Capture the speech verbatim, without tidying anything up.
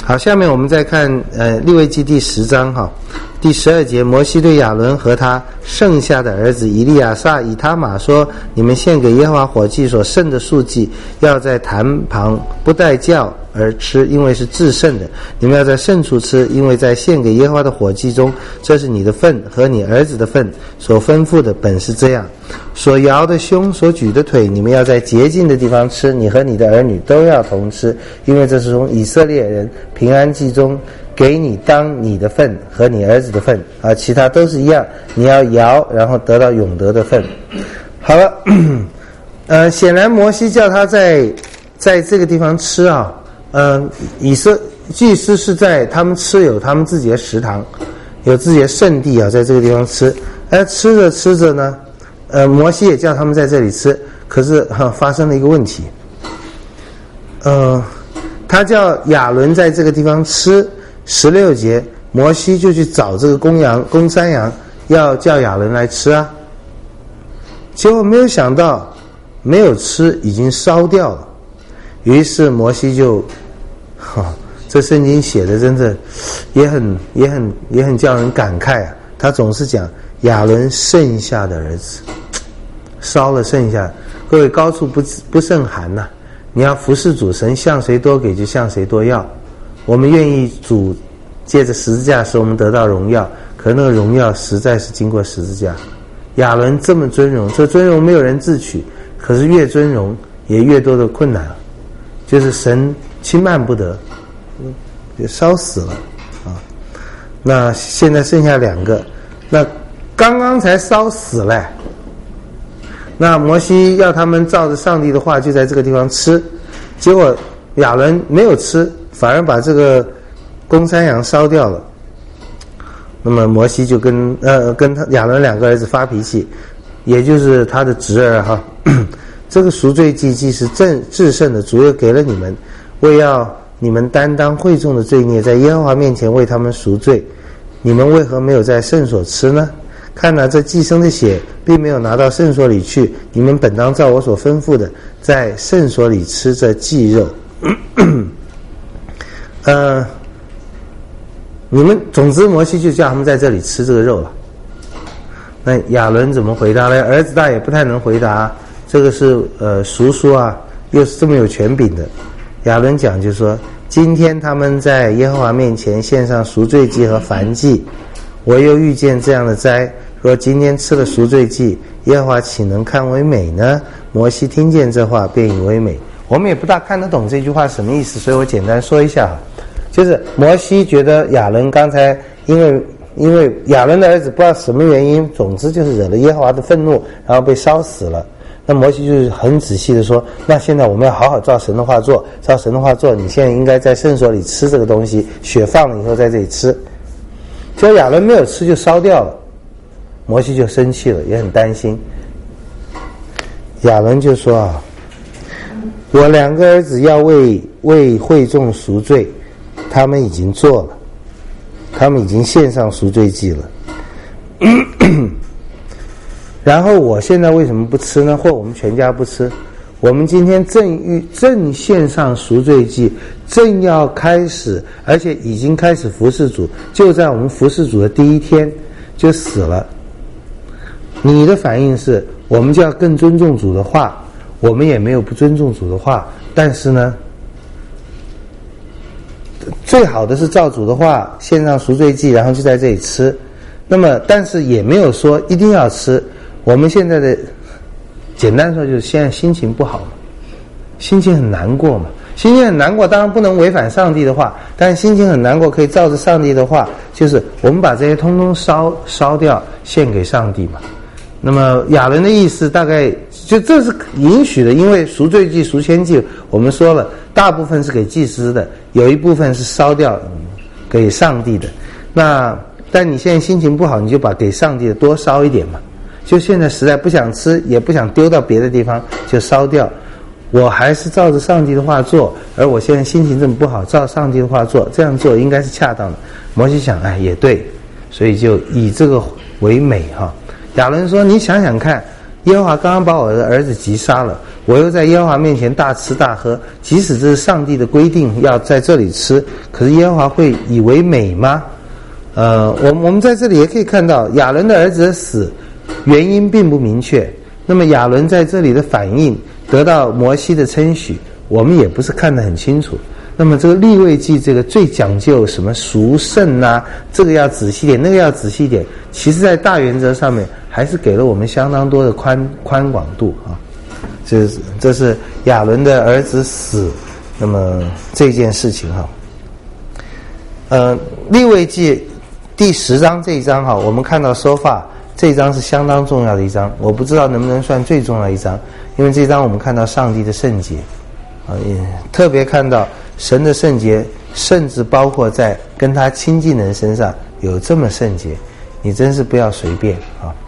好，下面我们再看呃利未记第十章哈，第十二节，摩西对亚伦和他剩下的儿子以利亚撒、以他玛说：你们献给耶和华火祭所剩的素祭，要在坛旁不带酵而吃，因为是至圣的。你们要在圣处吃，因为在献给耶和华的火祭中，这是你的份和你儿子的份。所吩咐的本是这样。所摇的胸，所举的腿，你们要在洁净的地方吃，你和你的儿女都要同吃，因为这是从以色列人平安祭中给你当你的份和你儿子的份啊，其他都是一样，你要摇，然后得到永得的份。好了，呃，显然摩西叫他在在这个地方吃啊，呃，以色祭司是在他们吃有他们自己的食堂，有自己的圣地啊，在这个地方吃。而吃着吃着呢，呃，摩西也叫他们在这里吃，可是哈、啊、发生了一个问题，呃，他叫亚伦在这个地方吃。十六节，摩西就去找这个公羊、公山羊，要叫亚伦来吃啊。结果没有想到，没有吃，已经烧掉了。于是摩西就，哈、哦，这圣经写的真的也很、也很、也很叫人感慨啊。他总是讲亚伦剩下的儿子，烧了剩下。各位，高处不不胜寒呐、啊。你要服侍主神，向谁多给就向谁多要。我们愿意主借着十字架使我们得到荣耀，可是那个荣耀实在是经过十字架。亚伦这么尊荣，这尊荣没有人自取，可是越尊荣也越多的困难，就是神轻慢不得，也烧死了啊。那现在剩下两个，那刚刚才烧死了，那摩西要他们照着上帝的话就在这个地方吃，结果亚伦没有吃，反而把这个公山羊烧掉了。那么摩西就跟呃跟他亚伦两个儿子发脾气，也就是他的侄儿哈。这个赎罪祭既是正至圣的，主又给了你们，为要你们担当会众的罪孽，在耶和华面前为他们赎罪。你们为何没有在圣所吃呢？看哪，这祭牲的血并没有拿到圣所里去，你们本当照我所吩咐的，在圣所里吃这祭肉。呃，你们总之摩西就叫他们在这里吃这个肉了。那亚伦怎么回答呢？儿子大也不太能回答，这个是呃叔叔啊，又是这么有权柄的。亚伦讲就说，今天他们在耶和华面前献上赎罪祭和燔祭，我又遇见这样的灾，若今天吃了赎罪祭，耶和华岂能看为美呢？摩西听见这话便以为美。我们也不大看得懂这句话什么意思，所以我简单说一下，就是摩西觉得亚伦刚才因为因为亚伦的儿子不知道什么原因，总之就是惹了耶和华的愤怒，然后被烧死了。那摩西就是很仔细的说，那现在我们要好好照神的话做，照神的话做，你现在应该在圣所里吃这个东西，血放了以后在这里吃。结果亚伦没有吃就烧掉了，摩西就生气了，也很担心。亚伦就说啊，我两个儿子要为为会众赎罪，他们已经做了，他们已经献上赎罪祭了。然后我现在为什么不吃呢？或我们全家不吃？我们今天正欲正献上赎罪祭，正要开始，而且已经开始服侍主，就在我们服侍主的第一天就死了。你的反应是，我们就要更尊重主的话，我们也没有不尊重主的话，但是呢，最好的是照主的话献上赎罪祭，然后就在这里吃。那么但是也没有说一定要吃。我们现在的简单说就是现在心情不好嘛，心情很难过嘛，心情很难过当然不能违反上帝的话，但是心情很难过可以照着上帝的话，就是我们把这些通通烧烧掉献给上帝嘛。那么亚伦的意思大概就这是允许的，因为赎罪祭赎愆祭我们说了大部分是给祭司的，有一部分是烧掉给上帝的。那但你现在心情不好，你就把给上帝的多烧一点嘛，就现在实在不想吃也不想丢到别的地方就烧掉。我还是照着上帝的话做，而我现在心情这么不好，照上帝的话做，这样做应该是恰当的。摩西想，哎，也对，所以就以这个为美哈。亚伦说，你想想看， 耶和华刚刚把我的儿子击杀了，我又在耶和华面前大吃大喝，即使这是上帝的规定要在这里吃，可是耶和华会以为美吗？呃，我我们在这里也可以看到亚伦的儿子的死原因并不明确，那么亚伦在这里的反应得到摩西的称许，我们也不是看得很清楚。那么这个利未记这个最讲究什么赎圣啊，这个要仔细点，那个要仔细点，其实在大原则上面还是给了我们相当多的宽宽广度啊。这是这是亚伦的儿子死，那么这件事情哈，呃，利未记第十章这一章哈，我们看到说法这一章是相当重要的一章，我不知道能不能算最重要的一章，因为这一章我们看到上帝的圣洁啊，也特别看到神的圣洁，甚至包括在跟他亲近的人身上有这么圣洁，你真是不要随便啊。